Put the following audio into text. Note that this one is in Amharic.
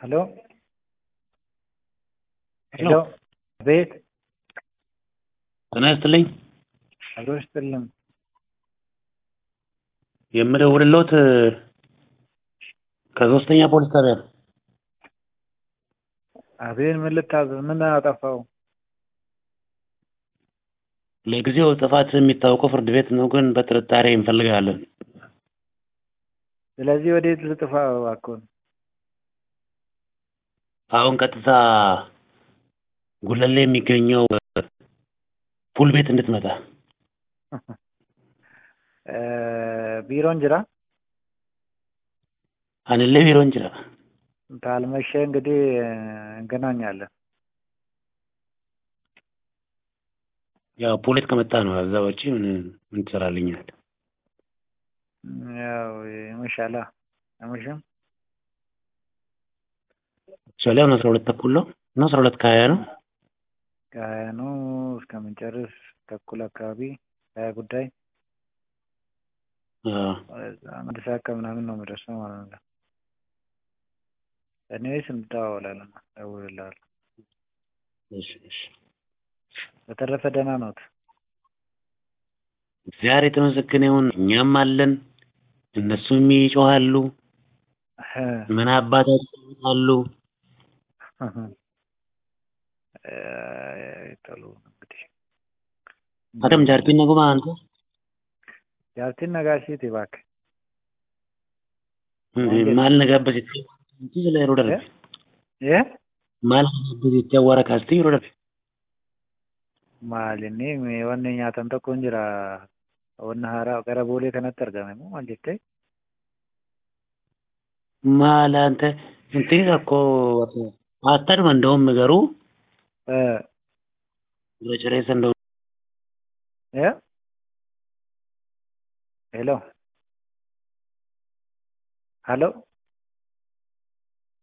हेलो ሄሎ हेलो ቤት ጤና ይስጥልኝ። አብሮሽ ጥልም የምደውልልዎት ከሶስተኛ ፖሊስ ጣቢያ ነው። አቤን ምን ልታዘዝ? ምን አጠፋው? ለጊዜው ጥፋት የሚታወቀው ፍርድ ቤት ነው፣ ግን በጥርጣሬ እንፈልጋለን። ስለዚህ ወዴት ልጥፋ? እባክዎን አሁን ቀጥታ ጉለሌ የሚገኘው ፑል ቤት እንድትመጣ። ቢሮን ጅራ አንለ ቢሮን ጅራ ካልመሸ እንግዲህ እንገናኛለን። ያው ፑል ቤት ከመጣ ነው። እዛ ውጪ ምን ትሰራልኛል? ያው ይመሻላ አይመሽም? ቻሌው 12 ተኩል ነው ነው 12 ከሀያ ነው። ከሀያ ነው እስከምንጨርስ ተኩል አካባቢ 20 ጉዳይ አንድ ሰዓት ከምናምን ነው የምደርሰው ማለት ነው። እኔስ እንደዋወላለን፣ እደውልልሃለሁ። እሺ እሺ። በተረፈ ደህና ነዎት? እግዚአብሔር የተመሰገነ ይሁን። እኛም አለን፣ እነሱም ይጮሃሉ። ምን አባታቸው ይላሉ? ጥሩ እንግዲህ አደም ጃርቲን ነጉማ አንተ ጃርቲን ነጋሽት ይባክ ማል ነጋበስ እንጂ ላይ ሮደር እ ማል ነጋበስ ይተዋራ ካስቲ ሮደር ማልኒ ወነ ኛተን tokko እንጅራ ወነ ሀራ ገረ ቦሌ ከነጥ አርጋመ ማል ጀቴ ማል አንተ እንትን እኮ አታድም እንደውም ነገሩ ለጨሬሰ እንደው እ ሄሎ ሄሎ